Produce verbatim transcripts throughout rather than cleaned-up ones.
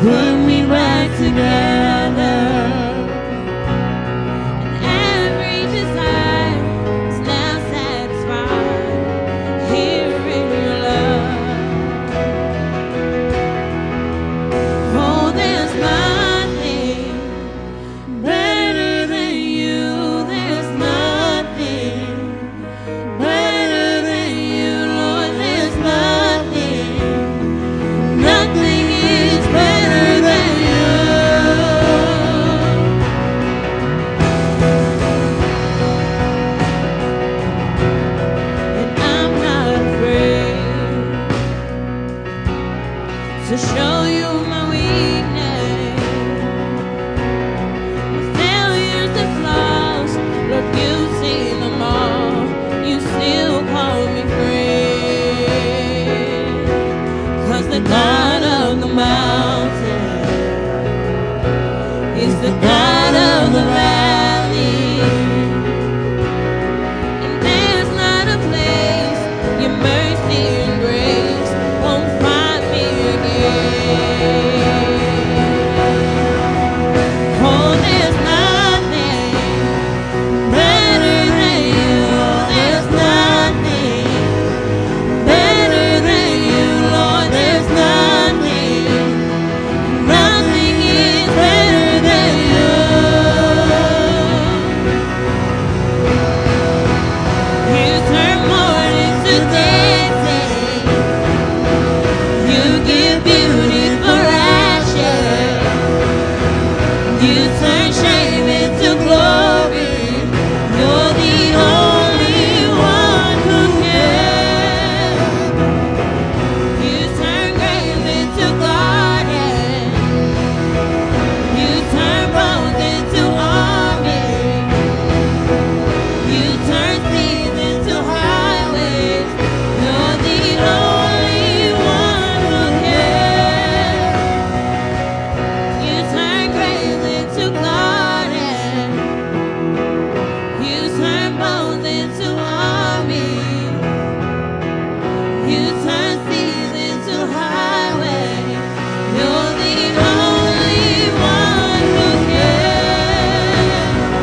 put me back together. And every desire is now satisfied here in your love. Oh, there's nothing better than you. There's nothing better than you, Lord. There's nothing. Nothing is better than you. And I'm not afraid to show you my weakness, my failures and flaws. Lord, you see them all. You still call me friend. 'Cause the God of the mountain is the God of the valley. And there's not a place your mercy and grace won't find me again. Oh, there's nothing better than you. There's nothing better than you, Lord. There's nothing. Nothing is better than you. You turn mourning to dancing. You give beauty for ashes. You turn shame into glory. You're the only one who can. You turn graves into gardens. You turn bones into armies. You turn seas into highways. You're the only one who can. You turn graves into gardens. You turn bones into armies. You turn seas into highways. You're the only one who can.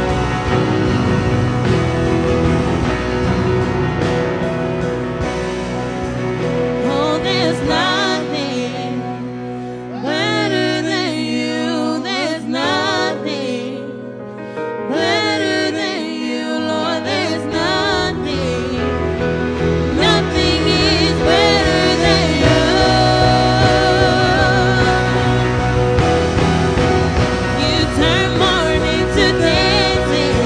Oh, there's nothing better than you. There's nothing better than you, Lord. There's nothing. Nothing is better than you. You turn mourning to dancing.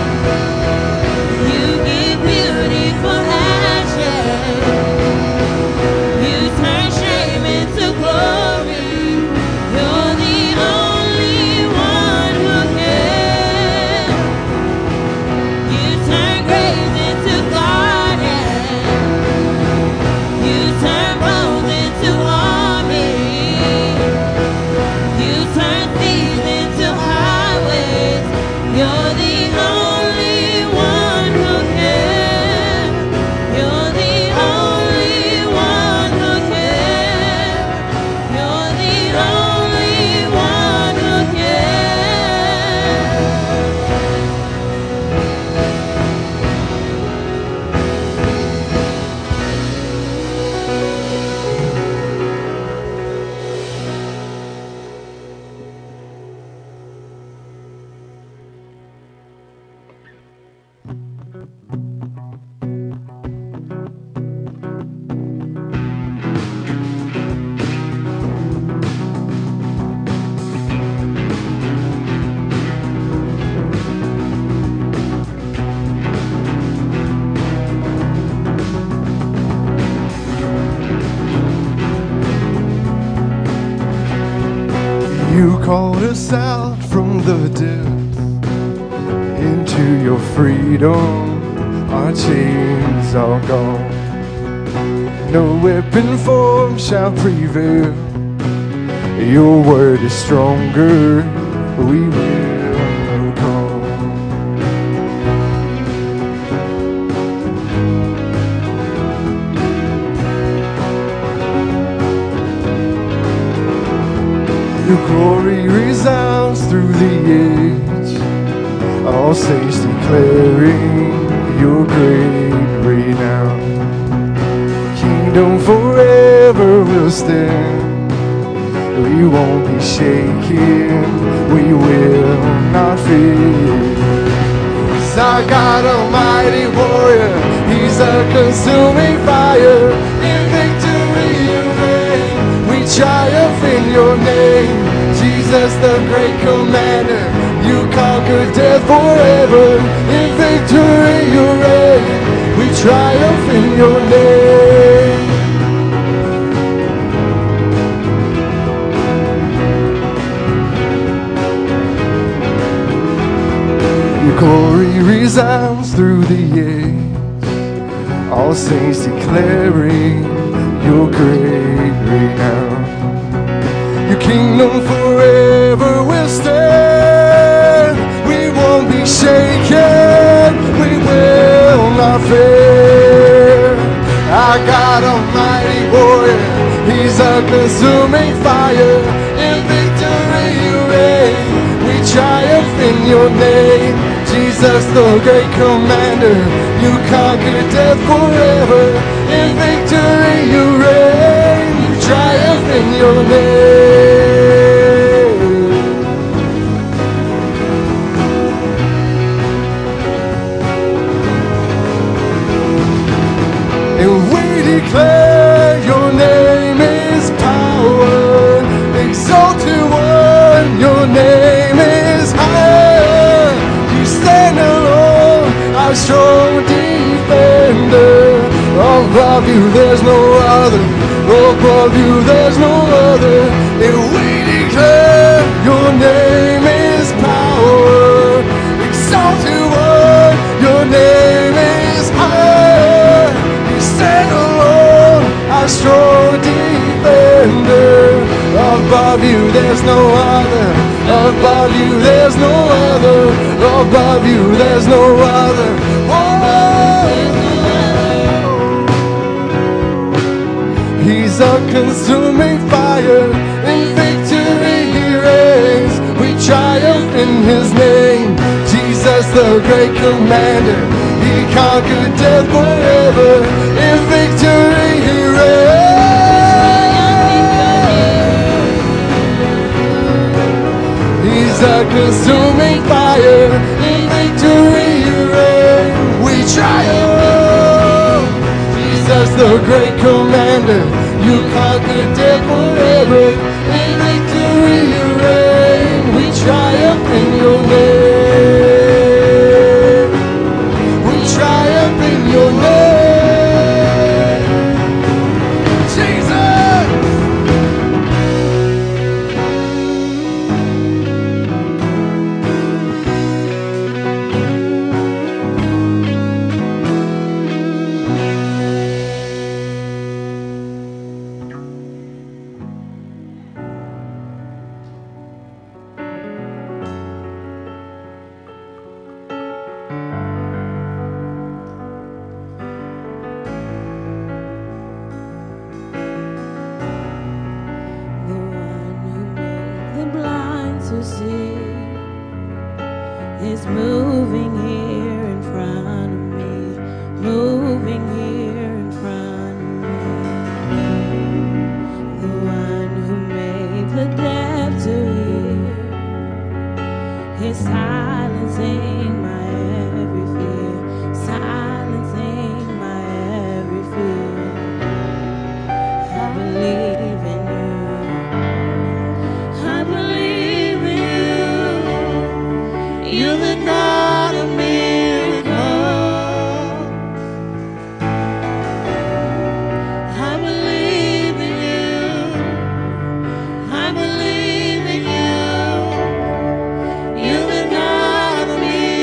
You give beauty for ashes. You turn shame into glory. You're the only one who can. You turn graves into gardens. You turn bones into armies. You turn seas into highways. You're the only one who can. You're the only one who can. You're the only one who can. You called us out from the depths into your freedom. Our chains are gone. No weapon formed shall prevail. Your word is stronger. We will overcome. Your glory resounds through the age. All saints declaring your great renown. Kingdom forever will stand. We won't be shaken, we will not fear. 'Cause our God, almighty warrior, He's a consuming fire. In victory you reign, we triumph in your name. Jesus, the great commander, you conquered death forever. In victory you reign, we triumph in your name. Your glory resounds through the age. All saints declaring your great renown. Your kingdom forever will stand. We won't be shaken, we will not fear. Our God, almighty warrior, He's a consuming fire. In victory you reign, we triumph in your name. Jesus, the great commander, you conquered death forever. In victory you reign, you triumph in your name. And we declare your name is power. Exalted One, your name is higher. You stand alone, our strong defender. Above you there's no other, above you there's no other. And we declare your name is power. Exalted One, your name is higher. You stand alone, our strong defender. Above you there's no other, above you there's no other, above you there's no other. Oh, He's a consuming fire. In victory He reigns, we triumph in His name. Jesus, the great commander, He conquered death forever. In victory He reigns. He's a consuming fire. In victory you reign, we triumph. Jesus, the great commander, you conquered death forever. In victory you reign, we triumph in your name. We triumph in your name. Jesus! I believe in you. You're the God of miracles.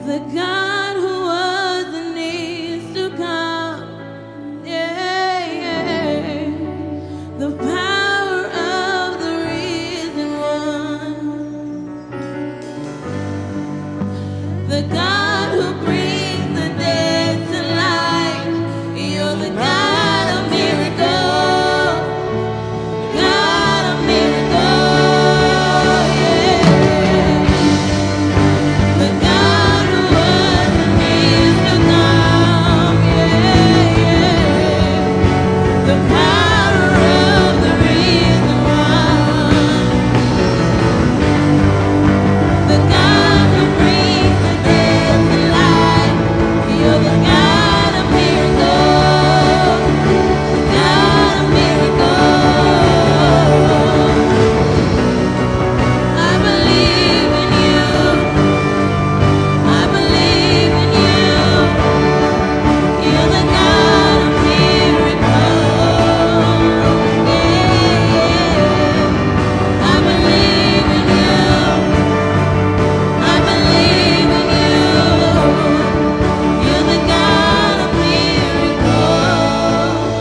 the God who was and is to come. Yeah, yeah. The power of the risen one. The God who brings the dead to life. You're the God of miracles. God of miracles. Yeah. The God who was and is to come. Yeah, yeah. The power of the risen one. The God who brings the dead to life. You're the God of miracles. God of miracles. I believe in you. I believe in you. You're the God of miracles. Yeah. I believe in you. I believe in you. You're the God of miracles.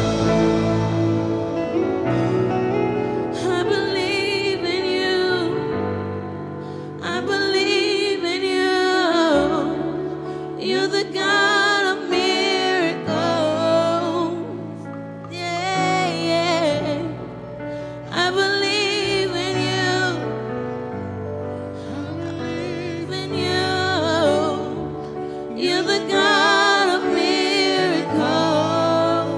I believe in you. I believe in you. You're the God of miracles. Yeah, yeah. I believe in you. I believe in you. You're the God of miracles.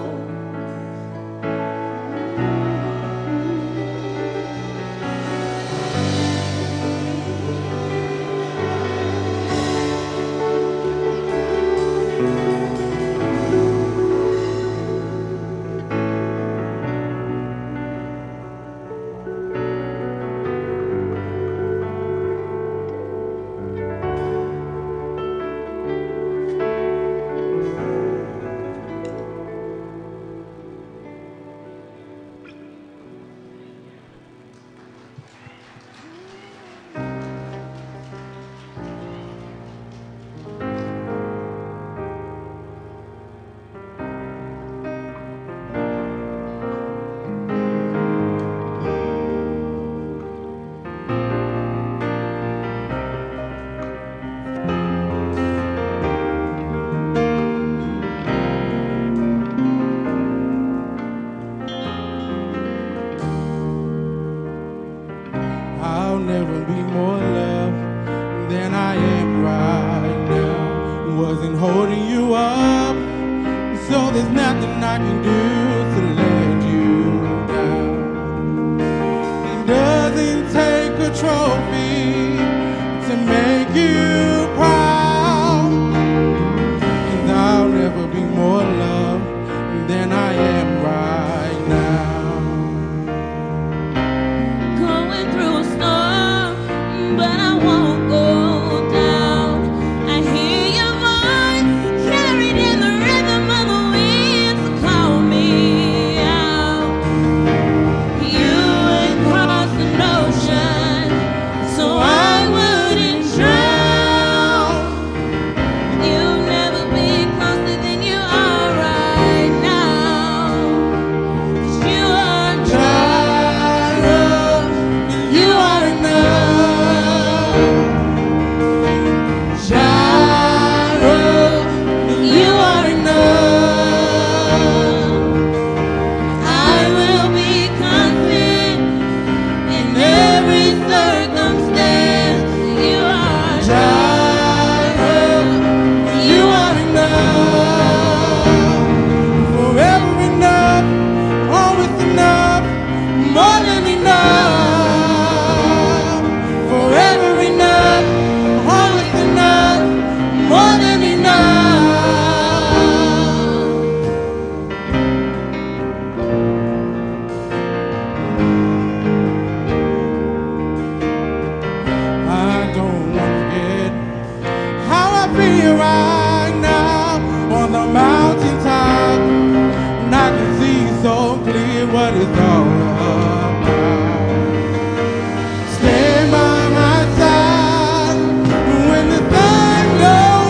I'll never be more loved than I am right now. Wasn't holding you up, so there's nothing I can do to let you down. It doesn't take a trophy to make you proud. 'Cause I'll never be more loved than I am right now. Going through a storm, but I won't go down. I hear your voice carried in the rhythm of the wind to call me out. You would cross an ocean, so I wouldn't drown. You'll never be closer than you are right now. 'Cause you are Jireh. You are enough. Jireh, You are enough. I will be confident in every circumstance. You are Jireh, you are enough. Forever enough, always enough, more than enough. Forever enough, always enough, more than enough. I don't want to forget how I feel right now on the mountaintop, and I can see so clear what it's all about. Stand by my side when the sun goes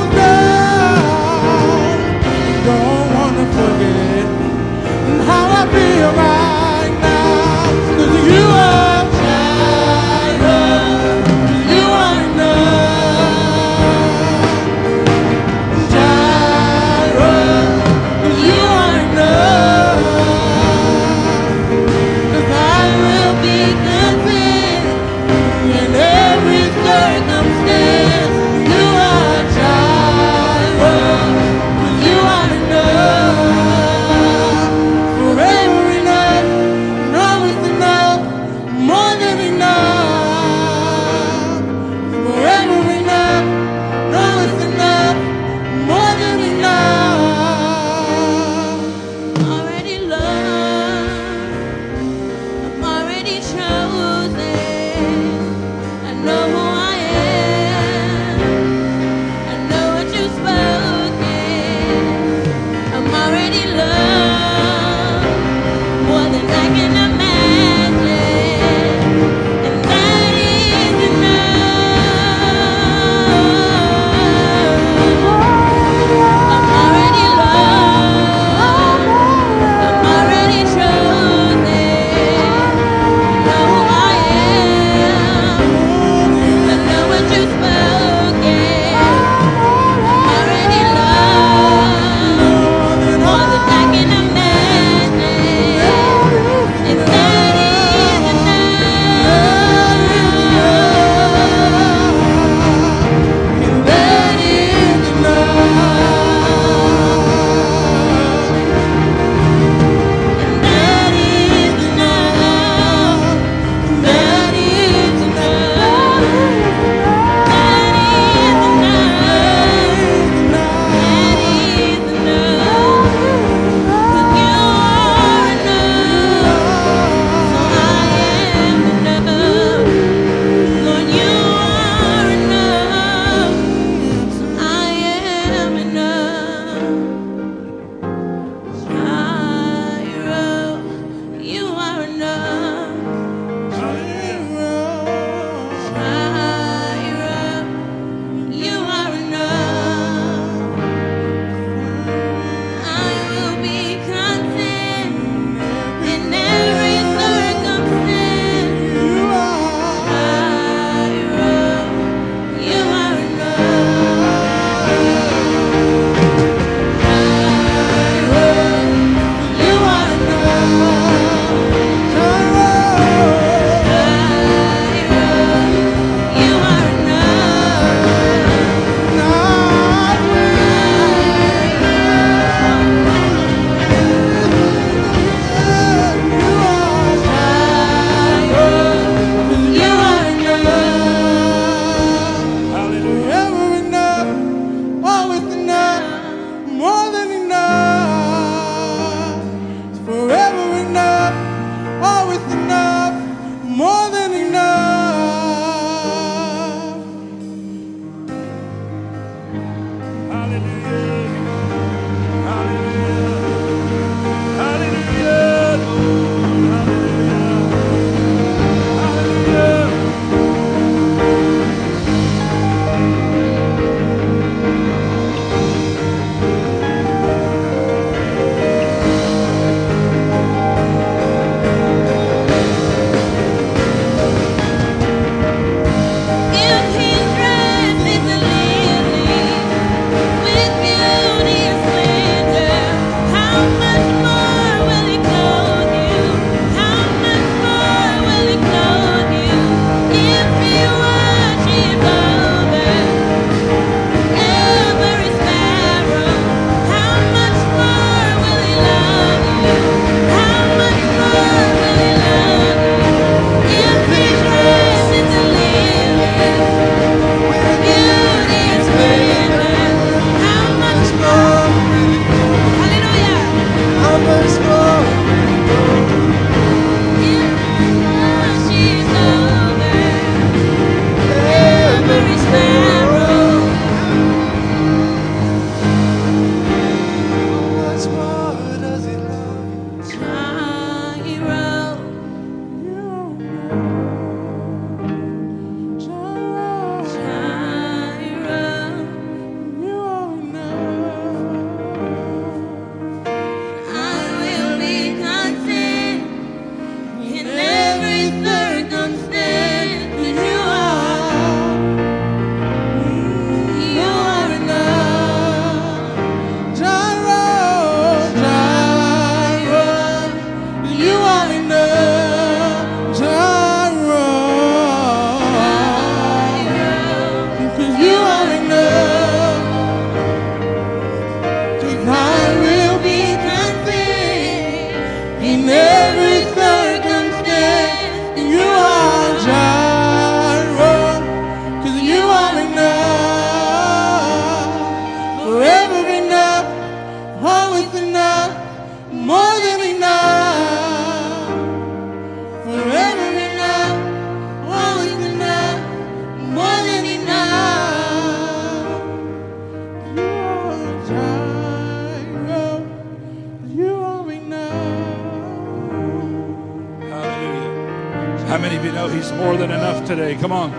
How many of you know He's more than enough today? Come on.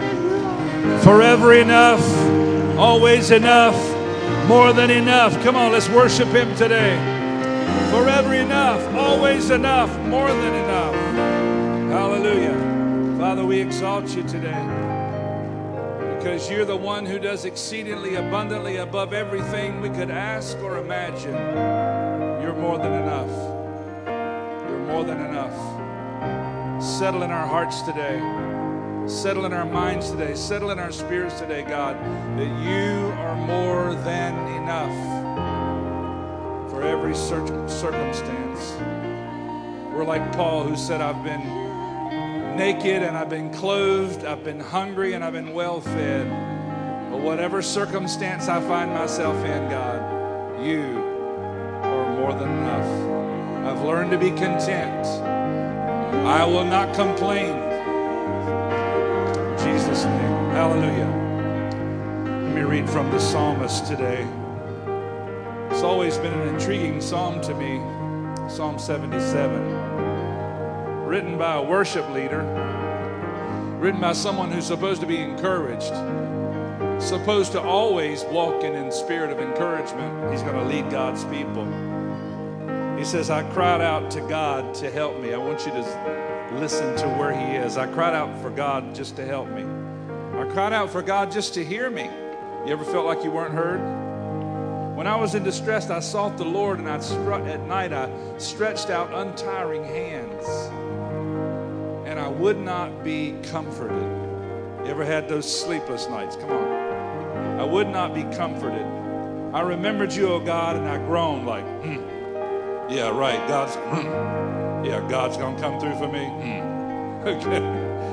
Forever enough, always enough, more than enough. Come on, let's worship Him today. Forever enough, always enough, more than enough. Hallelujah. Father, we exalt You today because You're the one who does exceedingly abundantly above everything we could ask or imagine. You're more than enough. You're more than enough. Settle in our hearts today. Settle in our minds today. Settle in our spirits today, God, that You are more than enough for every circumstance. We're like Paul, who said, I've been naked and I've been clothed, I've been hungry and I've been well fed. But whatever circumstance I find myself in, God, You are more than enough. I've learned to be content. I will not complain. In Jesus' name. Hallelujah. Let me read from the psalmist today. It's always been an intriguing psalm to me. Psalm seventy-seven. Written by a worship leader. Written by someone who's supposed to be encouraged. Supposed to always walk in a spirit of encouragement. He's going to lead God's people. He says, I cried out to God to help me. I want you to listen to where He is. I cried out for God just to help me. I cried out for God just to hear me. You ever felt like you weren't heard? When I was in distress, I sought the Lord, and I stru- at night I stretched out untiring hands, and I would not be comforted. You ever had those sleepless nights? Come on. I would not be comforted. I remembered You, O God, and I groaned like, hmm. Yeah, right. God's, yeah, God's going to come through for me. Mm. Okay.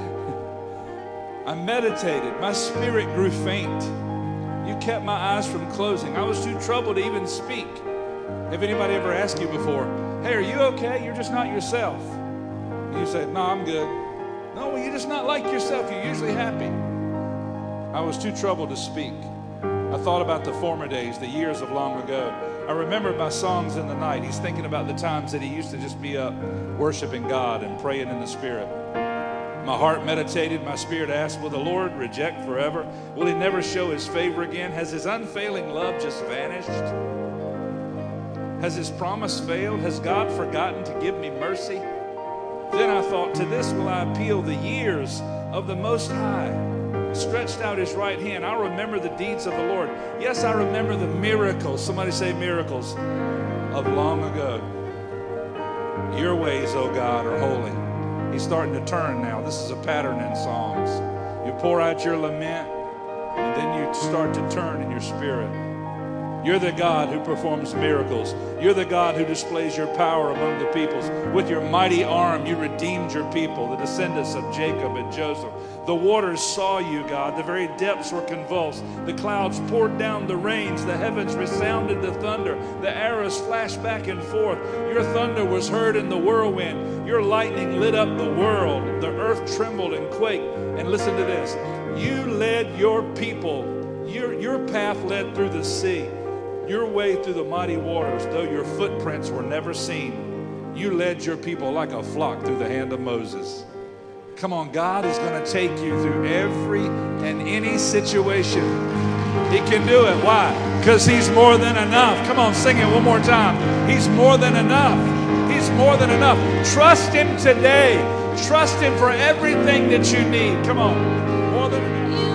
I meditated. My spirit grew faint. You kept my eyes from closing. I was too troubled to even speak. Have anybody ever asked you before, hey, are you okay? You're just not yourself. You say, no, I'm good. No, well, you're just not like yourself. You're usually happy. I was too troubled to speak. I thought about the former days, the years of long ago. I remembered my songs in the night. He's thinking about the times that he used to just be up worshiping God and praying in the Spirit. My heart meditated, my spirit asked, will the Lord reject forever? Will he never show his favor again? Has his unfailing love just vanished? Has his promise failed? Has God forgotten to give me mercy? Then I thought, to this will I appeal, the years of the Most High. Stretched out his right hand. I'll remember the deeds of the Lord. Yes, I remember the miracles. Somebody say miracles of long ago. Your ways, oh God, are holy. He's starting to turn now. This is a pattern in Psalms. You pour out your lament, and then you start to turn in your spirit. You're the God who performs miracles. You're the God who displays your power among the peoples. With your mighty arm, you redeemed your people, the descendants of Jacob and Joseph. The waters saw you, God. The very depths were convulsed. The clouds poured down the rains. The heavens resounded the thunder. The arrows flashed back and forth. Your thunder was heard in the whirlwind. Your lightning lit up the world. The earth trembled and quaked. And listen to this. You led your people. Your, your path led through the sea. Your way through the mighty waters, though your footprints were never seen. You led your people like a flock through the hand of Moses. Come on, God is going to take you through every and any situation. He can do it. Why? Because he's more than enough. Come on, sing it one more time. He's more than enough. He's more than enough. Trust him today. Trust him for everything that you need. Come on. More than enough.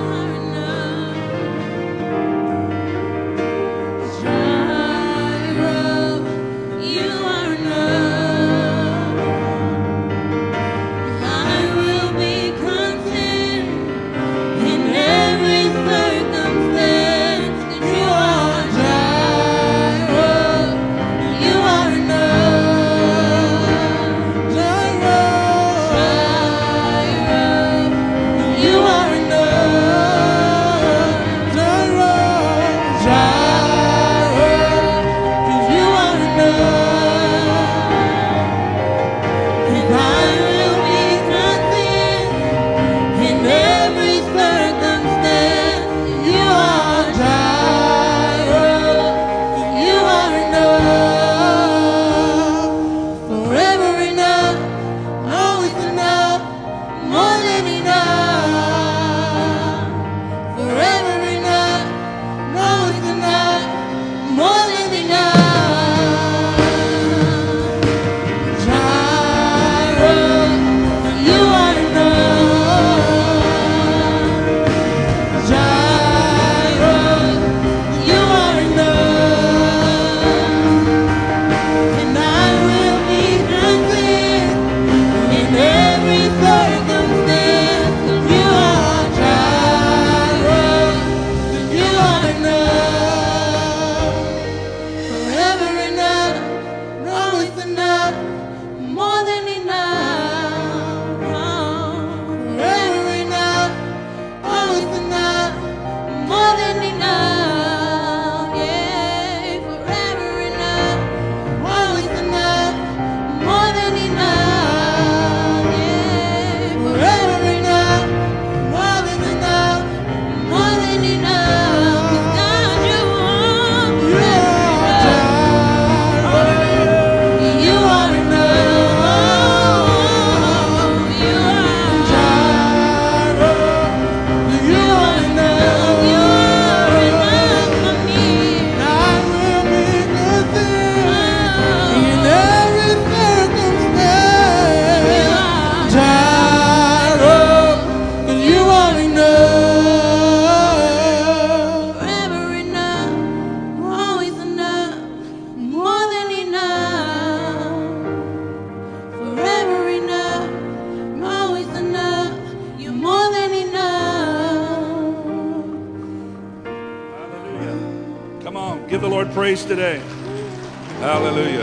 Praise today. Hallelujah.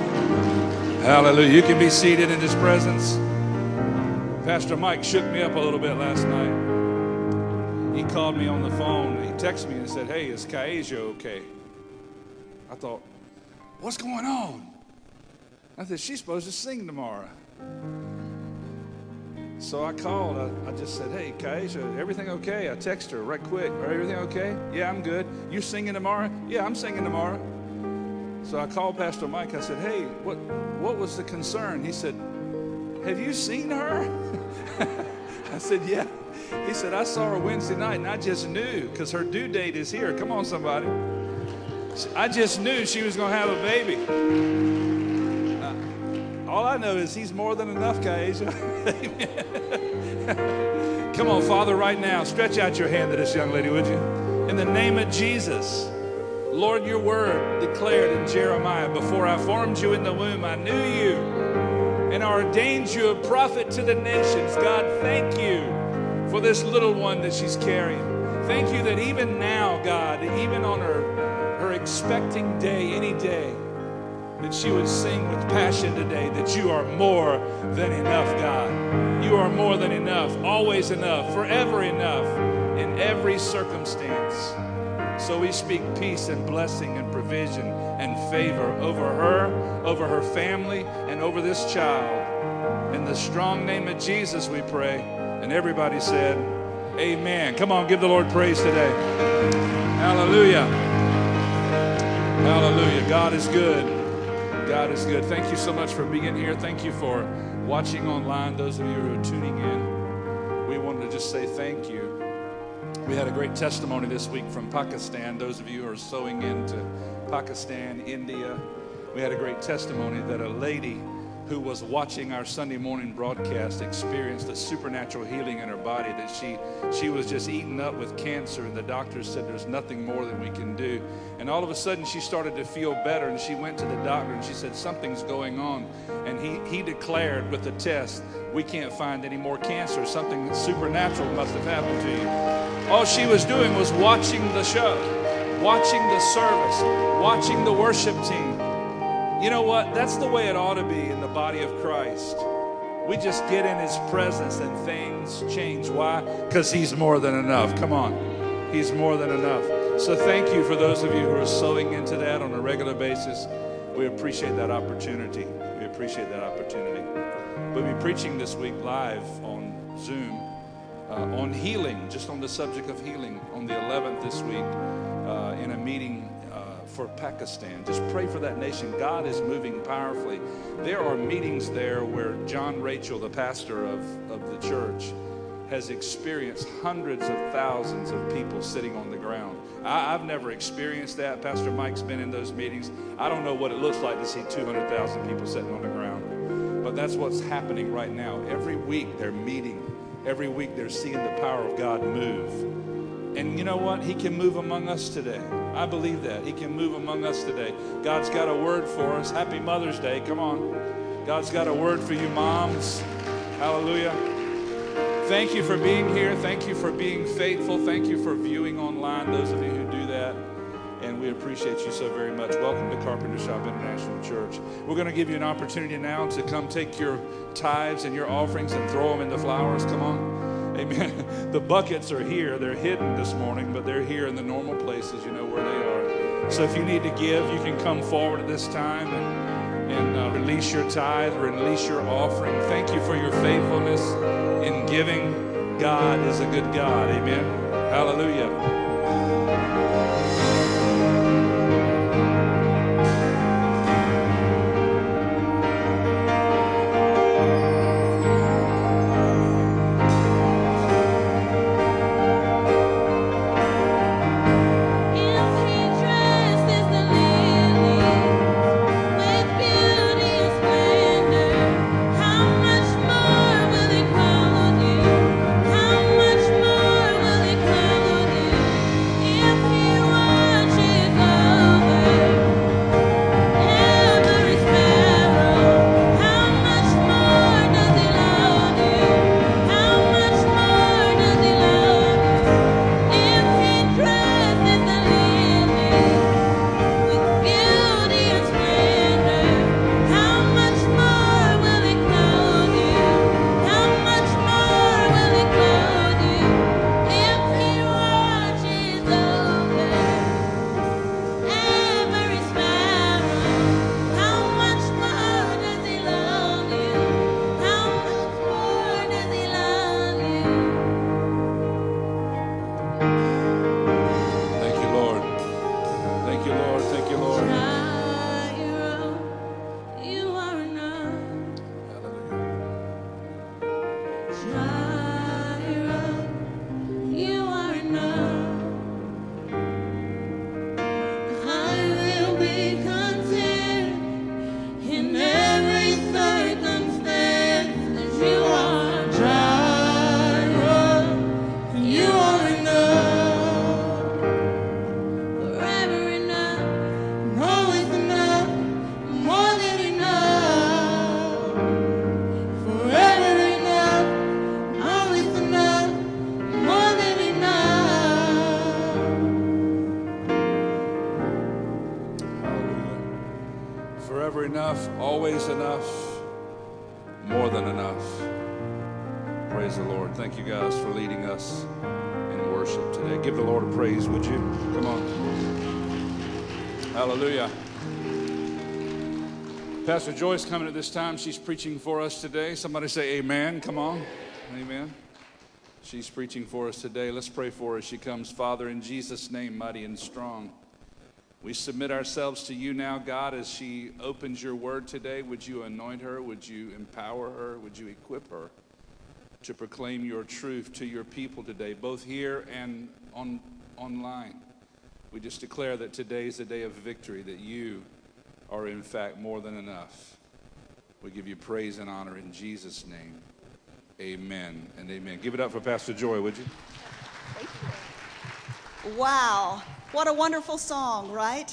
Hallelujah. You can be seated in his presence. Pastor Mike shook me up a little bit last night. He called me on the phone. He texted me and said, hey, is Kaeja okay? I thought, what's going on? I said, she's supposed to sing tomorrow. So I called. I, I just said, hey, Kaisha, everything okay? I texted her right quick. Are everything okay? Yeah, I'm good. You singing tomorrow? Yeah, I'm singing tomorrow. So I called Pastor Mike. I said, hey, what, what was the concern? He said, have you seen her? I said, yeah. He said, I saw her Wednesday night, and I just knew, because her due date is here. Come on, somebody. I just knew she was going to have a baby. Uh, all I know is he's more than enough, Kaisha. Amen. Come on, Father, right now, stretch out your hand to this young lady, would you? In the name of Jesus, Lord, your word declared in Jeremiah, before I formed you in the womb, I knew you and ordained you a prophet to the nations. God, thank you for this little one that she's carrying. Thank you that even now, God, even on her, her expecting day, any day, that she would sing with passion today that you are more than enough, God. You are more than enough, always enough, forever enough, in every circumstance. So we speak peace and blessing and provision and favor over her, over her family, and over this child. In the strong name of Jesus we pray. And everybody said, amen. Come on, give the Lord praise today. Hallelujah. Hallelujah. God is good. God is good. Thank you so much for being here. Thank you for watching online. Those of you who are tuning in, we wanted to just say thank you. We had a great testimony this week from Pakistan. Those of you who are sowing into Pakistan, India, we had a great testimony that a lady who was watching our Sunday morning broadcast experienced a supernatural healing in her body, that she she was just eaten up with cancer, and the doctors said there's nothing more that we can do. And all of a sudden she started to feel better, and she went to the doctor and she said, something's going on. And he, he declared with the test, we can't find any more cancer. Something supernatural must have happened to you. All she was doing was watching the show, watching the service, watching the worship team. You know what? That's the way it ought to be in the body of Christ. We just get in his presence and things change. Why? Because he's more than enough. Come on. He's more than enough. So thank you for those of you who are sowing into that on a regular basis. We appreciate that opportunity. We appreciate that opportunity. We'll be preaching this week live on Zoom uh, on healing, just on the subject of healing on the eleventh this week uh, in a meeting for Pakistan. Just pray for that nation. God is moving powerfully. There are meetings there where John Rachel, the pastor of, of the church, has experienced hundreds of thousands of people sitting on the ground. I, I've never experienced that. Pastor Mike's been in those meetings. I don't know what it looks like to see two hundred thousand people sitting on the ground. But that's what's happening right now. Every week they're meeting. Every week they're seeing the power of God move. And you know what? He can move among us today. I believe that. He can move among us today. God's got a word for us. Happy Mother's Day. Come on. God's got a word for you moms. Hallelujah. Thank you for being here. Thank you for being faithful. Thank you for viewing online, those of you who do that. And we appreciate you so very much. Welcome to Carpenter Shop International Church. We're going to give you an opportunity now to come take your tithes and your offerings and throw them in the flowers. Come on. Amen. The buckets are here. They're hidden this morning, but they're here in the normal places, you know where they are. So if you need to give, you can come forward at this time and, and uh, release your tithe, release your offering. Thank you for your faithfulness in giving. God is a good God. Amen. Hallelujah. forever enough, always enough, more than enough. Praise the Lord. Thank you guys for leading us in worship today. Give the Lord a praise, would you? Come on. Hallelujah. Pastor Joyce coming at this time. She's preaching for us today. Somebody say amen. Come on. Amen. She's preaching for us today. Let's pray for her as she comes. Father, in Jesus' name, mighty and strong, we submit ourselves to you now, God, as she opens your word today. Would you anoint her? Would you empower her? Would you equip her to proclaim your truth to your people today, both here and on online? We just declare that today is a day of victory, that you are in fact more than enough. We give you praise and honor in Jesus' name. Amen and amen. Give it up for Pastor Joy, would you? Thank you. Wow, what a wonderful song, right?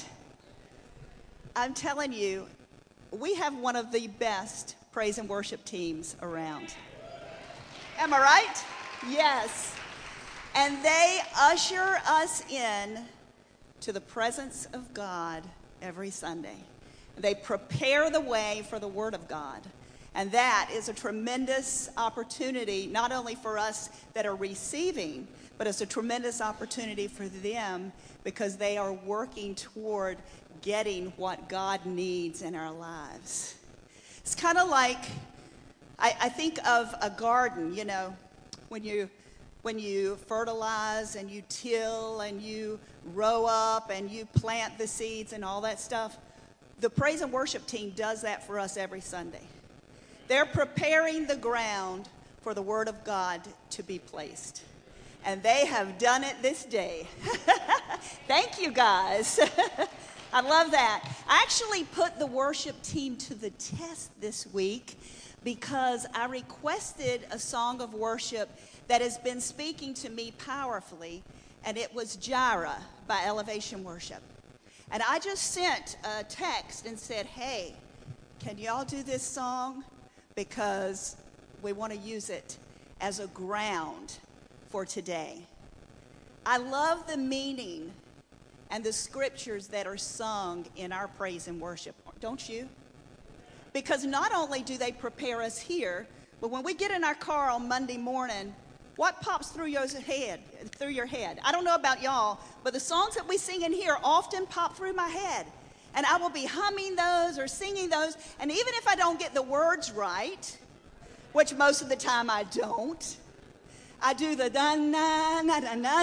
I'm telling you, we have one of the best praise and worship teams around. Am I right? Yes. And they usher us in to the presence of God every Sunday. They prepare the way for the Word of God. And that is a tremendous opportunity, not only for us that are receiving, but it's a tremendous opportunity for them because they are working toward getting what God needs in our lives. It's kind of like, I, I think of a garden, you know, when you, when you fertilize and you till and you row up and you plant the seeds and all that stuff. The praise and worship team does that for us every Sunday. They're preparing the ground for the Word of God to be placed. And they have done it this day. Thank you, guys. I love that. I actually put the worship team to the test this week because I requested a song of worship that has been speaking to me powerfully, and it was Jireh by Elevation Worship. And I just sent a text and said, hey, can y'all do this song? Because we want to use it as a ground for today. I love the meaning and the scriptures that are sung in our praise and worship, don't you? Because not only do they prepare us here, but when we get in our car on Monday morning, what pops through your head? Through your head? I don't know about y'all, but the songs that we sing in here often pop through my head. And I will be humming those or singing those. And even if I don't get the words right, which most of the time I don't, I do the da na na na na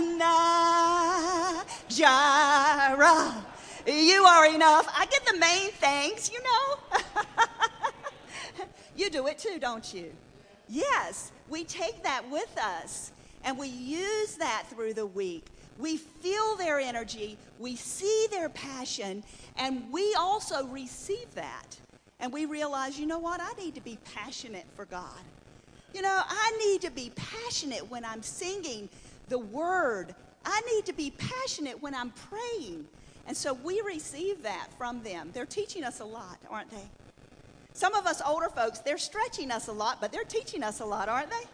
na Jireh, you are enough. I get the main things, you know. You do it too, don't you? Yes, we take that with us and we use that through the week. We feel their energy, we see their passion, and we also receive that. And we realize, you know what, I need to be passionate for God. You know, I need to be passionate when I'm singing the word. I need to be passionate when I'm praying. And so we receive that from them. They're teaching us a lot, aren't they? Some of us older folks, they're stretching us a lot, but they're teaching us a lot, aren't they?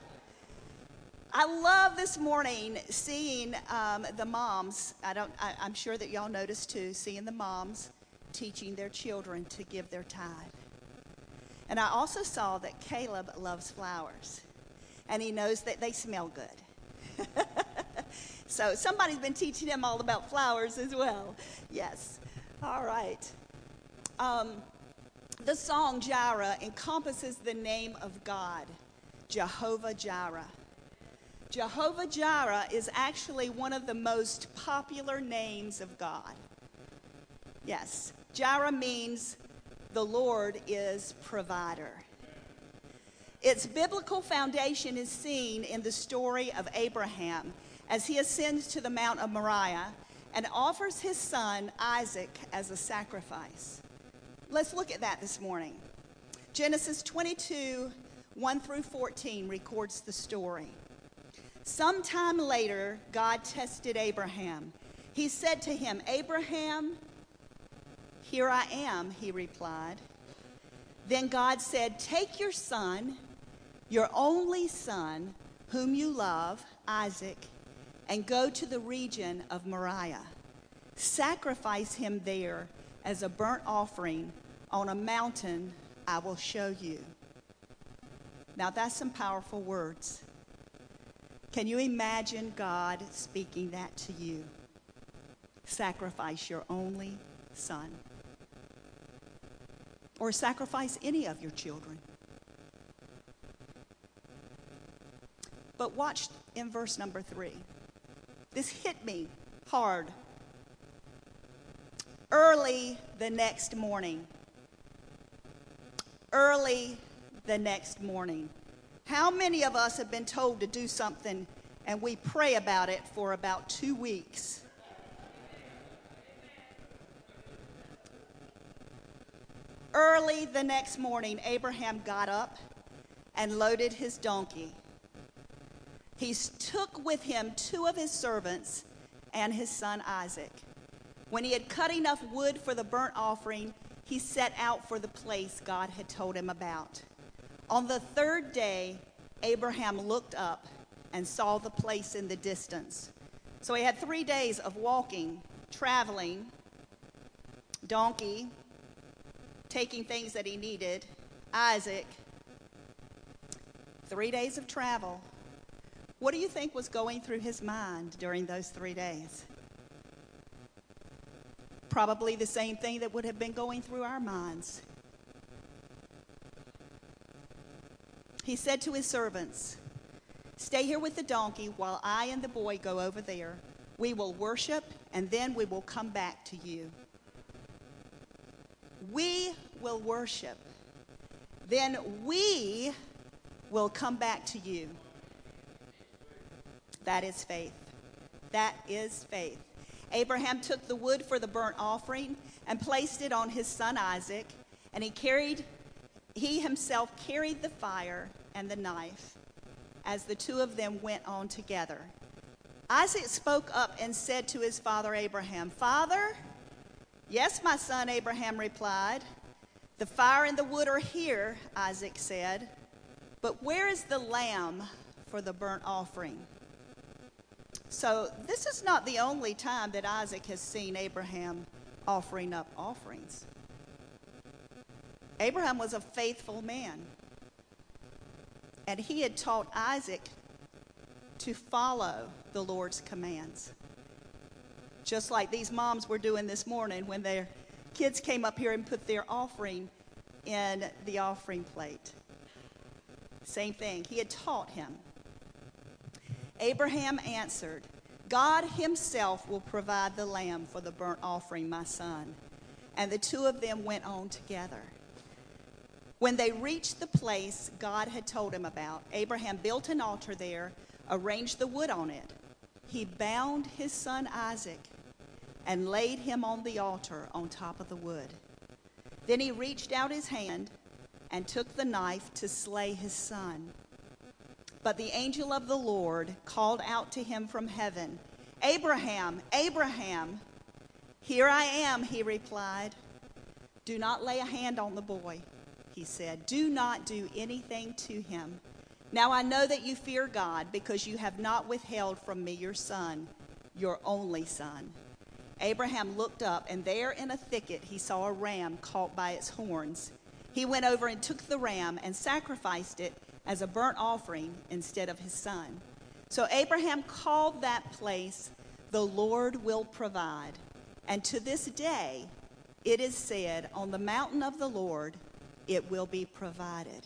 I love this morning seeing um, the moms. I don't, I, I'm sure that y'all noticed too, seeing the moms teaching their children to give their tithe. And I also saw that Caleb loves flowers, and he knows that they smell good. So somebody's been teaching him all about flowers as well. Yes. All right. Um, the song Jireh encompasses the name of God, Jehovah Jireh. Jehovah Jireh is actually one of the most popular names of God. Yes, Jireh means the Lord is provider. Its biblical foundation is seen in the story of Abraham as he ascends to the Mount of Moriah and offers his son Isaac as a sacrifice. Let's look at that this morning. Genesis twenty-two, one through fourteen records the story. Sometime later, God tested Abraham. He said to him, "Abraham, here I am," he replied. Then God said, "Take your son, your only son, whom you love, Isaac, and go to the region of Moriah. Sacrifice him there as a burnt offering On a mountain I will show you. Now that's some powerful words. Can you imagine God speaking that to you? Sacrifice your only son. Or sacrifice any of your children. But watch in verse number three. This hit me hard. Early the next morning. Early the next morning. How many of us have been told to do something and we pray about it for about two weeks? Early the next morning, Abraham got up and loaded his donkey. He took with him two of his servants and his son Isaac. When he had cut enough wood for the burnt offering, he set out for the place God had told him about. On the third day, Abraham looked up and saw the place in the distance. So he had three days of walking, traveling, donkey, taking things that he needed, Isaac, three days of travel. What do you think was going through his mind during those three days? Probably the same thing that would have been going through our minds. He said to his servants, "Stay here with the donkey while I and the boy go over there. We will worship, and then we will come back to you." We will worship. Then we will come back to you. That is faith. That is faith. Abraham took the wood for the burnt offering and placed it on his son Isaac, and he carried, he himself carried the fire and the knife as the two of them went on together. Isaac spoke up and said to his father Abraham, "Father?" "Yes, my son," Abraham replied. "The fire and the wood are here," Isaac said. "But where is the lamb for the burnt offering?" So this is not the only time that Isaac has seen Abraham offering up offerings. Abraham was a faithful man, and he had taught Isaac to follow the Lord's commands. Just like these moms were doing this morning when their kids came up here and put their offering in the offering plate. Same thing. He had taught him. Abraham answered, "God himself will provide the lamb for the burnt offering, my son." And the two of them went on together. When they reached the place God had told him about, Abraham built an altar there, arranged the wood on it. He bound his son Isaac and laid him on the altar on top of the wood. Then he reached out his hand and took the knife to slay his son. But the angel of the Lord called out to him from heaven, "Abraham, Abraham." "Here I am," he replied. "Do not lay a hand on the boy," he said. "Do not do anything to him. Now I know that you fear God because you have not withheld from me your son, your only son." Abraham looked up, and there in a thicket he saw a ram caught by its horns. He went over and took the ram and sacrificed it as a burnt offering instead of his son. So Abraham called that place, "The Lord will provide." And to this day it is said, "On the mountain of the Lord it will be provided."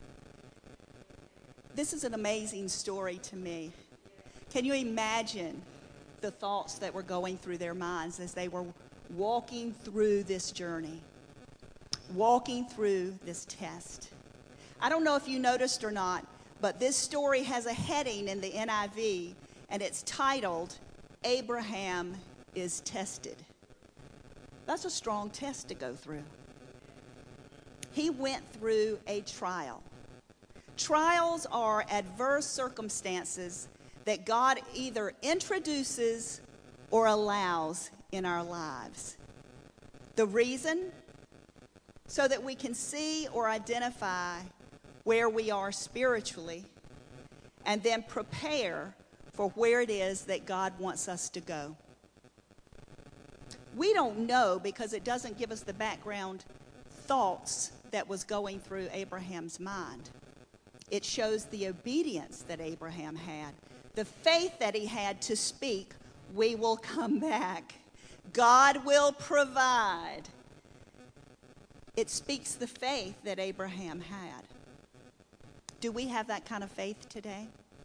This is an amazing story to me. Can you imagine the thoughts that were going through their minds as they were walking through this journey, walking through this test? I don't know if you noticed or not, but this story has a heading in the N I V, and it's titled, "Abraham is Tested." That's a strong test to go through. He went through a trial. Trials are adverse circumstances that God either introduces or allows in our lives. The reason? So that we can see or identify where we are spiritually and then prepare for where it is that God wants us to go. We don't know because it doesn't give us the background thoughts that was going through Abraham's mind. It shows the obedience that Abraham had, the faith that he had to speak, "We will come back. God will provide." It speaks the faith that Abraham had. Do we have that kind of faith today?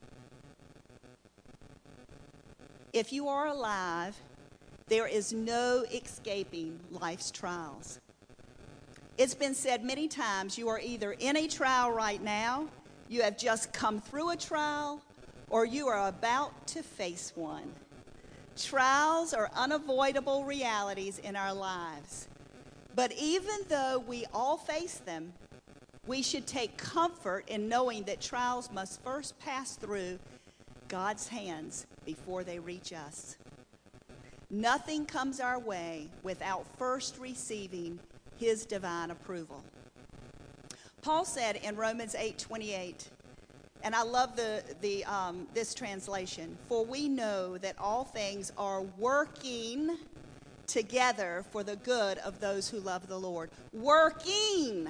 If you are alive, there is no escaping life's trials. It's been said many times, you are either in a trial right now, you have just come through a trial, or you are about to face one. Trials are unavoidable realities in our lives. But even though we all face them, we should take comfort in knowing that trials must first pass through God's hands before they reach us. Nothing comes our way without first receiving his divine approval. Paul said in Romans eight twenty-eight, and I love the, the um, this translation, "For we know that all things are working together for the good of those who love the Lord." Working,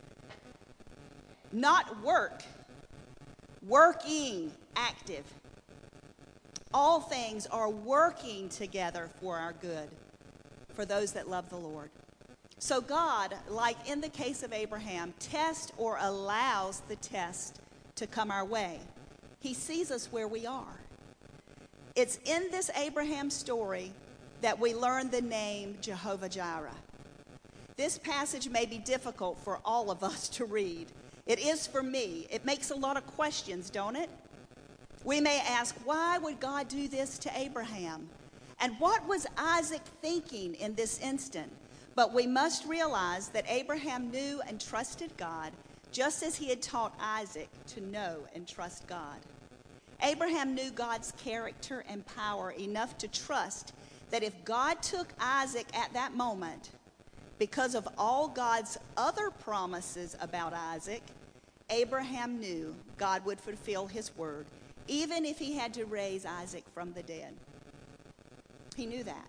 not work. Working, active. All things are working together for our good, for those that love the Lord. So God, like in the case of Abraham, tests or allows the test to come our way. He sees us where we are. It's in this Abraham story that we learn the name Jehovah Jireh. This passage may be difficult for all of us to read. It is for me. It makes a lot of questions, don't it? We may ask, why would God do this to Abraham? And what was Isaac thinking in this instant? But we must realize that Abraham knew and trusted God, just as he had taught Isaac to know and trust God. Abraham knew God's character and power enough to trust that if God took Isaac at that moment, because of all God's other promises about Isaac, Abraham knew God would fulfill his word, even if he had to raise Isaac from the dead. He knew that.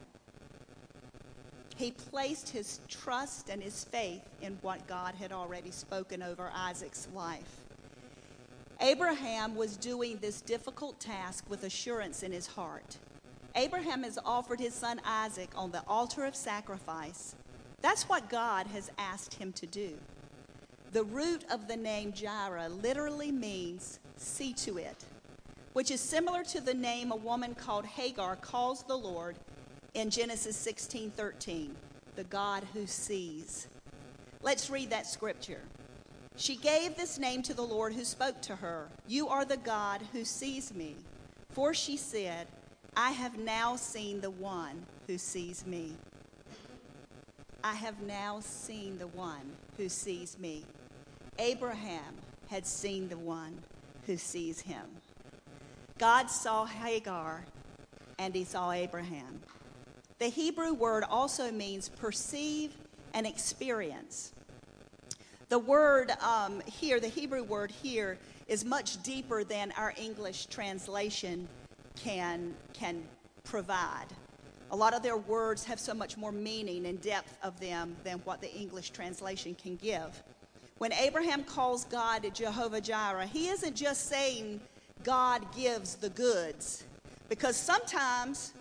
He placed his trust and his faith in what God had already spoken over Isaac's life. Abraham was doing this difficult task with assurance in his heart. Abraham has offered his son Isaac on the altar of sacrifice. That's what God has asked him to do. The root of the name Jireh literally means "see to it," which is similar to the name a woman called Hagar calls the Lord in Genesis sixteen thirteen, the God who sees. Let's read that scripture. She gave this name to the Lord who spoke to her. "You are the God who sees me." For she said, "I have now seen the one who sees me." I have now seen the one who sees me. Abraham had seen the one who sees him. God saw Hagar and he saw Abraham. The Hebrew word also means perceive and experience. The word um, here, the Hebrew word here, is much deeper than our English translation can, can provide. A lot of their words have so much more meaning and depth of them than what the English translation can give. When Abraham calls God Jehovah Jireh, he isn't just saying God gives the goods, because sometimes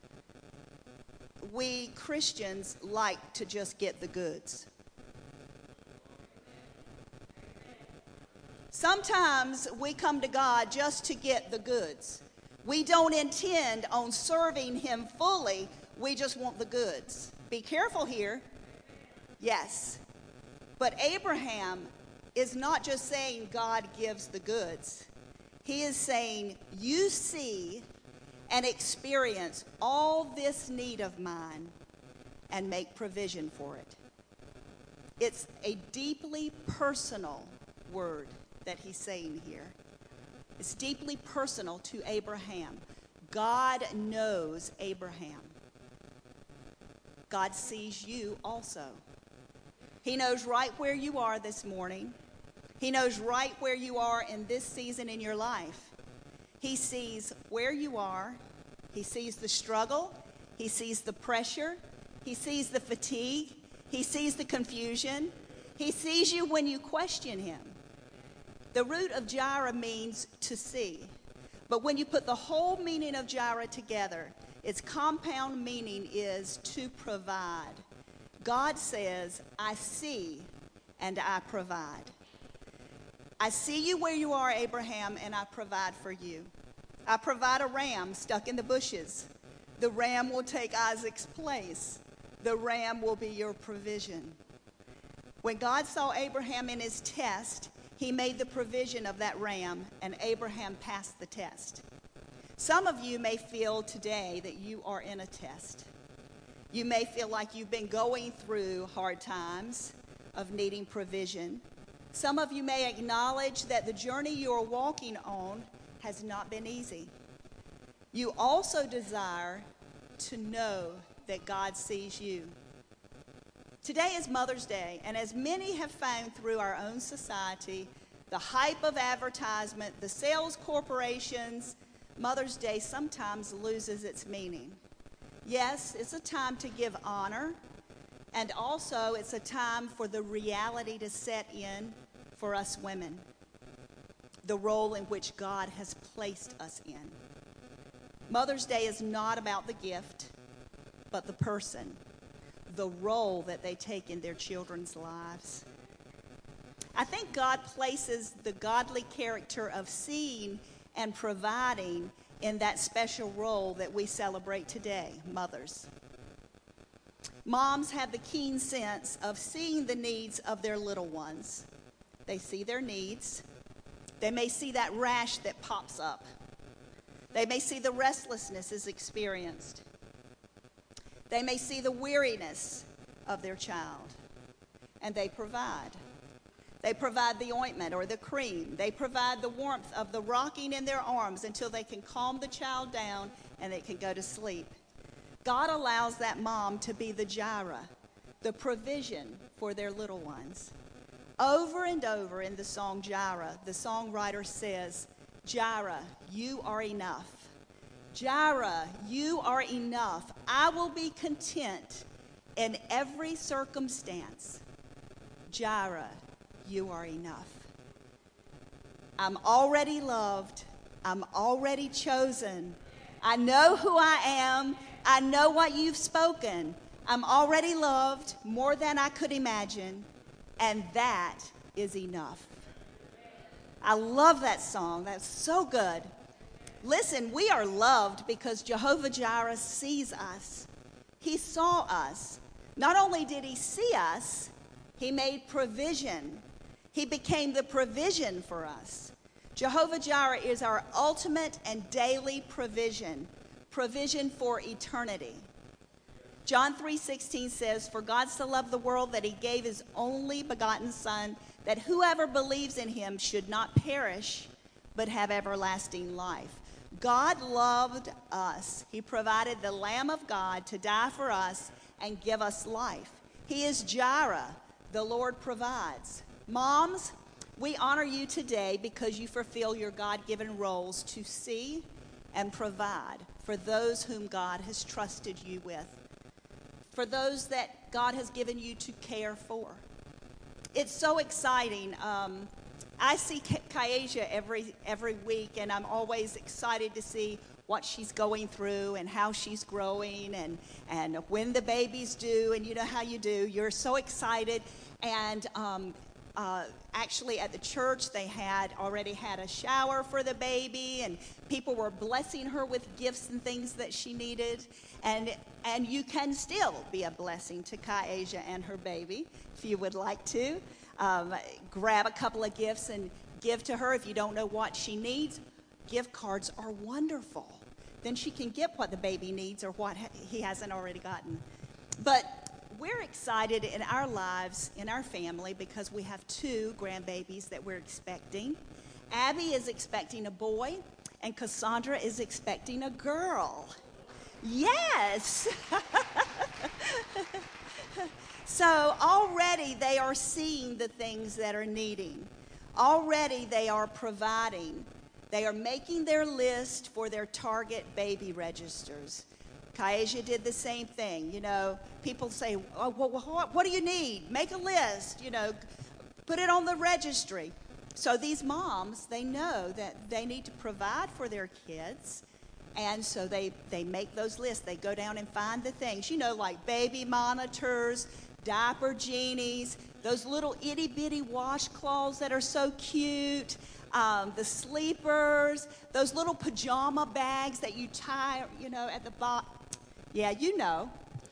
we Christians like to just get the goods. Sometimes we come to God just to get the goods. We don't intend on serving him fully. We just want the goods. Be careful here. Yes. But Abraham is not just saying God gives the goods. He is saying, you see and experience all this need of mine and make provision for it. It's a deeply personal word that he's saying here. It's deeply personal to Abraham. God knows Abraham. God sees you also. He knows right where you are this morning. He knows right where you are in this season in your life. He sees where you are. He sees the struggle. He sees the pressure. He sees the fatigue. He sees the confusion. He sees you when you question him. The root of Jireh means to see. But when you put the whole meaning of Jireh together, its compound meaning is to provide. God says, I see and I provide. I see you where you are, Abraham, and I provide for you. I provide a ram stuck in the bushes. The ram will take Isaac's place. The ram will be your provision. When God saw Abraham in his test, he made the provision of that ram, and Abraham passed the test. Some of you may feel today that you are in a test. You may feel like you've been going through hard times of needing provision. Some of you may acknowledge that the journey you are walking on has not been easy. You also desire to know that God sees you. Today is Mother's Day, and as many have found through our own society, the hype of advertisement, the sales corporations, Mother's Day sometimes loses its meaning. Yes, it's a time to give honor, and also it's a time for the reality to set in for us women, the role in which God has placed us in. Mother's Day is not about the gift, but the person, the role that they take in their children's lives. I think God places the godly character of seeing and providing in that special role that we celebrate today, mothers. Moms have the keen sense of seeing the needs of their little ones. They see their needs. They may see that rash that pops up. They may see the restlessness is experienced. They may see the weariness of their child, and they provide. They provide the ointment or the cream. They provide the warmth of the rocking in their arms until they can calm the child down and they can go to sleep. God allows that mom to be the Jireh, the provision for their little ones. Over and over in the song Jireh, the songwriter says, Jireh, you are enough. Jireh, you are enough. I will be content in every circumstance. Jireh, you are enough. I'm already loved. I'm already chosen. I know who I am. I know what you've spoken. I'm already loved more than I could imagine, and that is enough. I love that song. That's so good. Listen, we are loved because Jehovah Jireh sees us. He saw us. Not only did he see us, he made provision. He became the provision for us. Jehovah Jireh is our ultimate and daily provision, provision for eternity. John three sixteen says, for God so loved the world that he gave his only begotten Son, that whoever believes in him should not perish, but have everlasting life. God loved us. He provided the Lamb of God to die for us and give us life. He is Jireh, the Lord provides. Moms, we honor you today because you fulfill your God-given roles to see and provide for those whom God has trusted you with, for those that God has given you to care for. It's so exciting. Um, I see Kaeja every every week, and I'm always excited to see what she's going through and how she's growing and, and when the baby's due, and you know how you do. You're so excited. And um, uh, actually at the church, they had already had a shower for the baby, and people were blessing her with gifts and things that she needed. And, and you can still be a blessing to Kaeja and her baby if you would like to. Um, grab a couple of gifts and give to her if you don't know what she needs. Gift cards are wonderful. Then she can get what the baby needs or what he hasn't already gotten. But we're excited in our lives, in our family, because we have two grandbabies that we're expecting. Abby is expecting a boy, and Cassandra is expecting a girl. Yes! So already they are seeing the things that are needing. Already they are providing. They are making their list for their Target baby registers. Kaeja did the same thing. You know, people say, oh, well, what, what do you need? Make a list, you know, put it on the registry. So these moms, they know that they need to provide for their kids. And so they, they make those lists. They go down and find the things, you know, like baby monitors, diaper genies, those little itty bitty washcloths that are so cute, um, the sleepers, those little pajama bags that you tie, you know, at the bottom. Yeah, you know.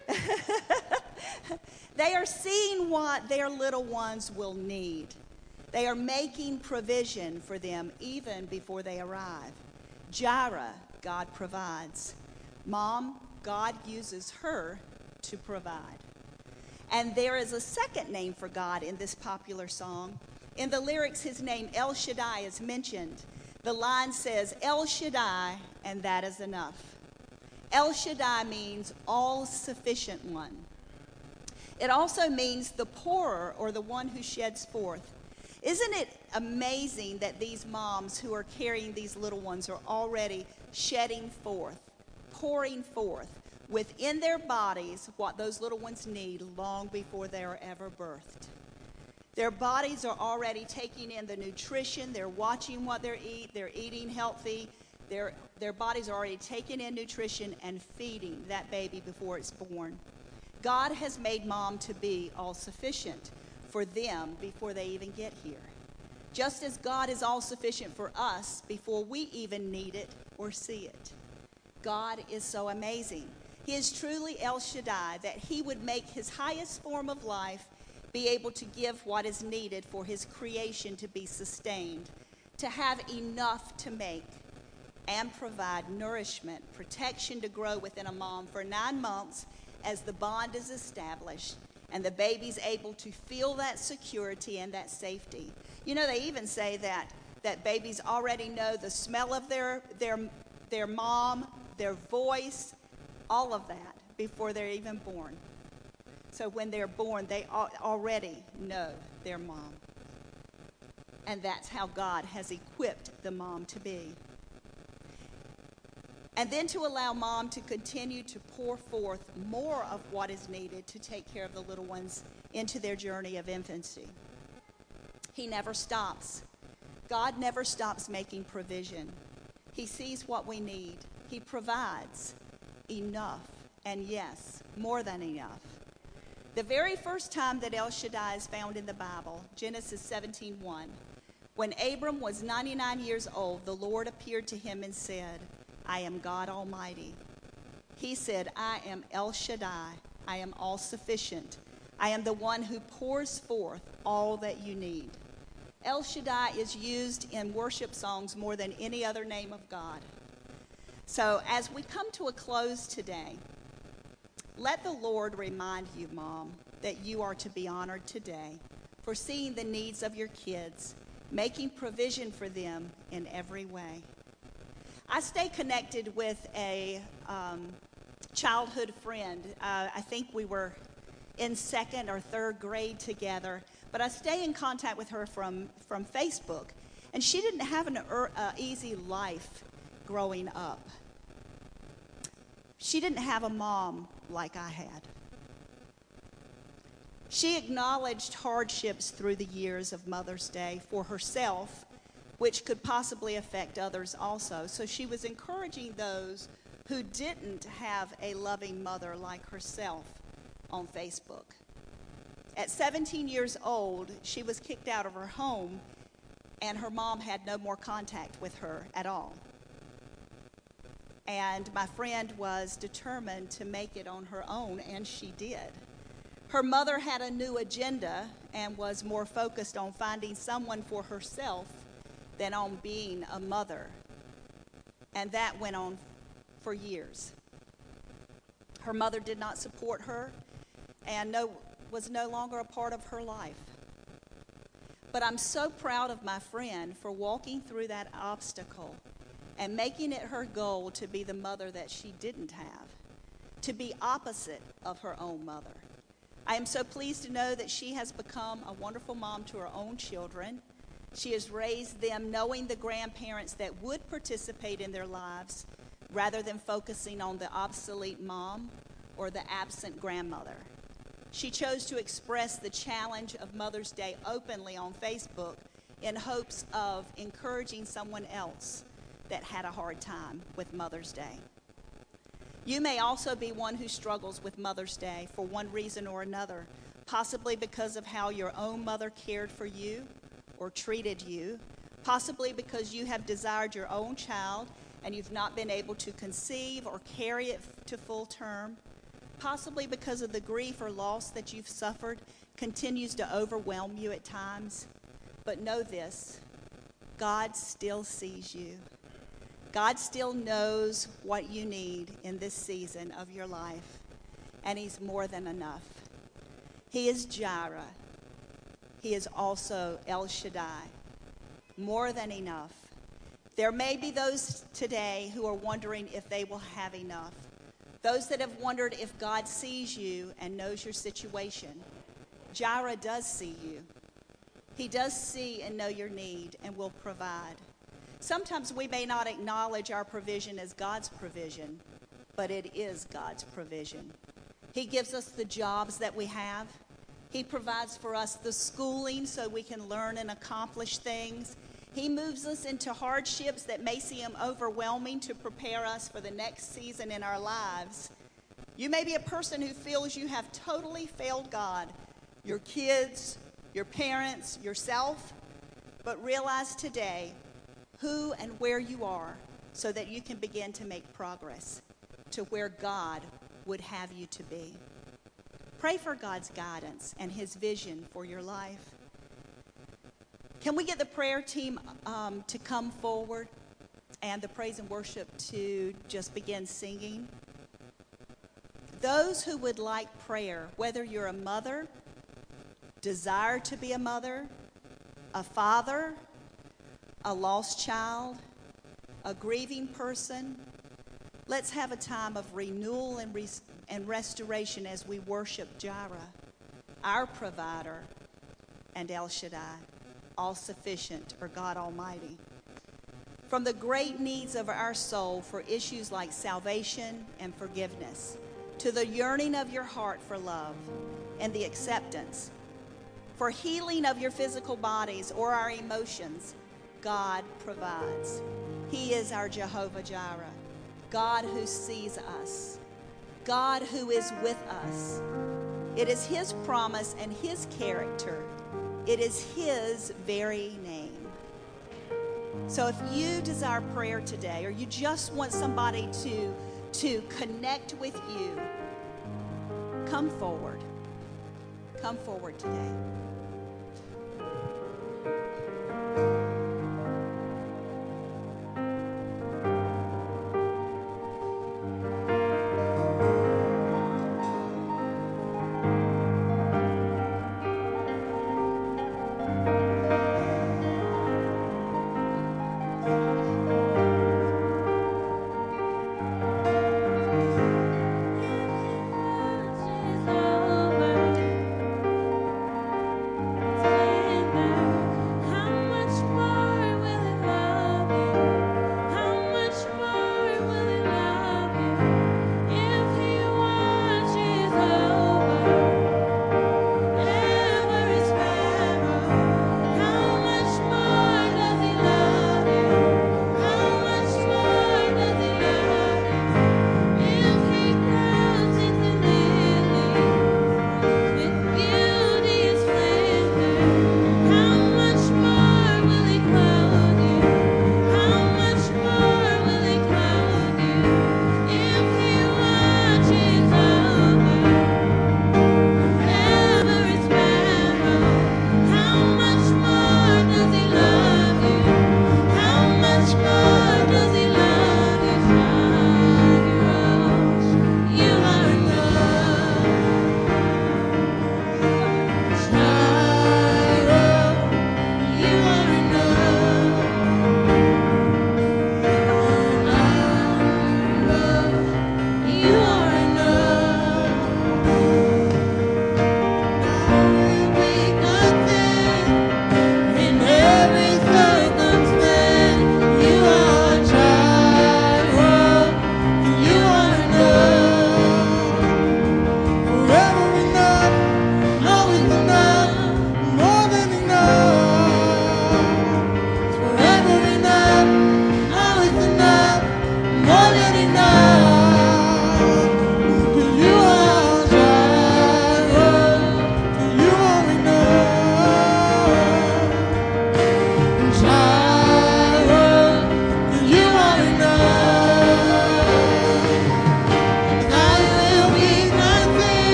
They are seeing what their little ones will need. They are making provision for them even before they arrive. Jireh, God provides. Mom, God uses her to provide. And there is a second name for God in this popular song. In the lyrics, his name, El Shaddai, is mentioned. The line says, El Shaddai, and that is enough. El Shaddai means all-sufficient one. It also means the pourer, or the one who sheds forth. Isn't it amazing that these moms who are carrying these little ones are already shedding forth, pouring forth within their bodies what those little ones need long before they are ever birthed? Their bodies are already taking in the nutrition. They're watching what they eat. They're eating healthy. Their, their bodies are already taking in nutrition and feeding that baby before it's born. God has made mom to be all-sufficient for them before they even get here. Just as God is all-sufficient for us before we even need it or see it. God is so amazing. He is truly El Shaddai, that he would make his highest form of life be able to give what is needed for his creation to be sustained, to have enough to make and provide nourishment, protection to grow within a mom for nine months as the bond is established and the baby's able to feel that security and that safety. You know, they even say that, that babies already know the smell of their, their, their mom, their voice, all of that before they're even born. So when they're born, they already know their mom. And that's how God has equipped the mom to be. And then to allow mom to continue to pour forth more of what is needed to take care of the little ones into their journey of infancy. He never stops. God never stops making provision. He sees what we need. He provides enough, and yes, more than enough. The very first time that El Shaddai is found in the Bible, Genesis seventeen one, when Abram was ninety-nine years old, the Lord appeared to him and said, I am God Almighty. He said, I am El Shaddai. I am all-sufficient. I am the one who pours forth all that you need. El Shaddai is used in worship songs more than any other name of God. So as we come to a close today, let the Lord remind you, Mom, that you are to be honored today for seeing the needs of your kids, making provision for them in every way. I stay connected with a um, childhood friend. Uh, I think we were in second or third grade together, but I stay in contact with her from, from Facebook. And she didn't have an uh, easy life growing up. She didn't have a mom like I had. She acknowledged hardships through the years of Mother's Day for herself, which could possibly affect others also. So she was encouraging those who didn't have a loving mother like herself on Facebook. At seventeen years old, she was kicked out of her home, and her mom had no more contact with her at all. And my friend was determined to make it on her own, and she did. Her mother had a new agenda and was more focused on finding someone for herself than on being a mother. And that went on for years. Her mother did not support her and no, was no longer a part of her life. But I'm so proud of my friend for walking through that obstacle and making it her goal to be the mother that she didn't have, to be opposite of her own mother. I am so pleased to know that she has become a wonderful mom to her own children. She has raised them knowing the grandparents that would participate in their lives rather than focusing on the obsolete mom or the absent grandmother. She chose to express the challenge of Mother's Day openly on Facebook in hopes of encouraging someone else that had a hard time with Mother's Day. You may also be one who struggles with Mother's Day for one reason or another, possibly because of how your own mother cared for you or treated you, possibly because you have desired your own child and you've not been able to conceive or carry it to full term, possibly because of the grief or loss that you've suffered continues to overwhelm you at times. But know this, God still sees you. God still knows what you need in this season of your life, and He's more than enough. He is Jireh. He is also El Shaddai, more than enough. There may be those today who are wondering if they will have enough. Those that have wondered if God sees you and knows your situation. Jireh does see you. He does see and know your need and will provide. Sometimes we may not acknowledge our provision as God's provision, but it is God's provision. He gives us the jobs that we have. He provides for us the schooling so we can learn and accomplish things. He moves us into hardships that may seem overwhelming to prepare us for the next season in our lives. You may be a person who feels you have totally failed God, your kids, your parents, yourself, but realize today who and where you are so that you can begin to make progress to where God would have you to be. Pray for God's guidance and His vision for your life. Can we get the prayer team um, to come forward and the praise and worship to just begin singing? Those who would like prayer, whether you're a mother, desire to be a mother, a father, a lost child, a grieving person, let's have a time of renewal and, res- and restoration as we worship Jireh, our provider, and El Shaddai, all-sufficient, or God Almighty. From the great needs of our soul for issues like salvation and forgiveness, to the yearning of your heart for love and the acceptance, for healing of your physical bodies or our emotions, God provides. He is our Jehovah Jireh, God who sees us, God who is with us. It is His promise and His character. It is His very name. So if you desire prayer today, or you just want somebody to, to connect with you, come forward. Come forward today.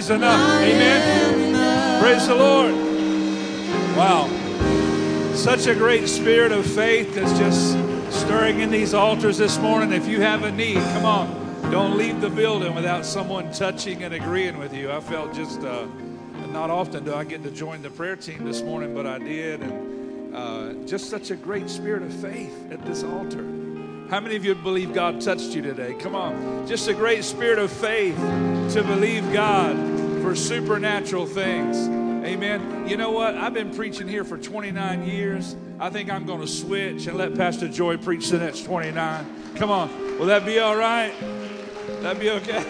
is enough. Amen. Praise the Lord. Wow. Such a great spirit of faith that's just stirring in these altars this morning. If you have a need, come on. Don't leave the building without someone touching and agreeing with you. I felt just, uh, not often do I get to join the prayer team this morning, but I did. And uh, just such a great spirit of faith at this altar. How many of you believe God touched you today? Come on. Just a great spirit of faith to believe God for supernatural things. Amen. You know what? I've been preaching here for twenty-nine years. I think I'm going to switch and let Pastor Joy preach the next twenty-nine. Come on. Will that be all right? That'd be okay?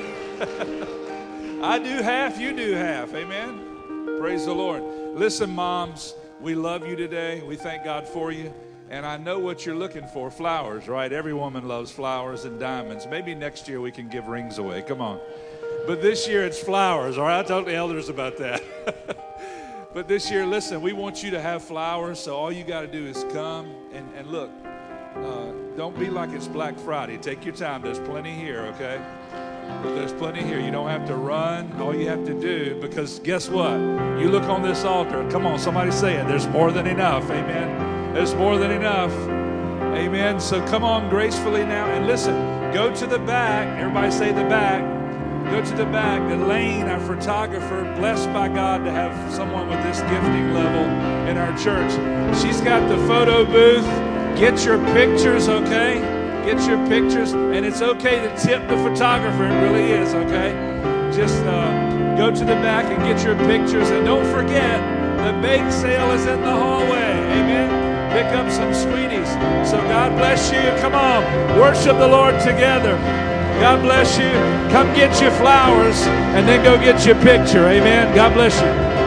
I do half, you do half. Amen. Praise the Lord. Listen, moms, we love you today. We thank God for you. And I know what you're looking for, flowers, right? Every woman loves flowers and diamonds. Maybe next year we can give rings away. Come on. But this year it's flowers, all right? I talked to elders about that. But this year, listen, we want you to have flowers, so all you got to do is come and, and look. Uh, don't be like it's Black Friday. Take your time. There's plenty here, okay? But there's plenty here. You don't have to run. All you have to do, because guess what? You look on this altar. Come on, somebody say it. There's more than enough. Amen. There's more than enough. Amen. So come on gracefully now. And listen, go to the back. Everybody say the back. Go to the back. Elaine, our photographer, blessed by God to have someone with this gifting level in our church. She's got the photo booth. Get your pictures, okay? Get your pictures. And it's okay to tip the photographer. It really is, okay? Just uh, go to the back and get your pictures. And don't forget, the bake sale is in the hallway. Amen? Pick up some sweeties. So God bless you. Come on. Worship the Lord together. God bless you. Come get your flowers and then go get your picture. Amen. God bless you.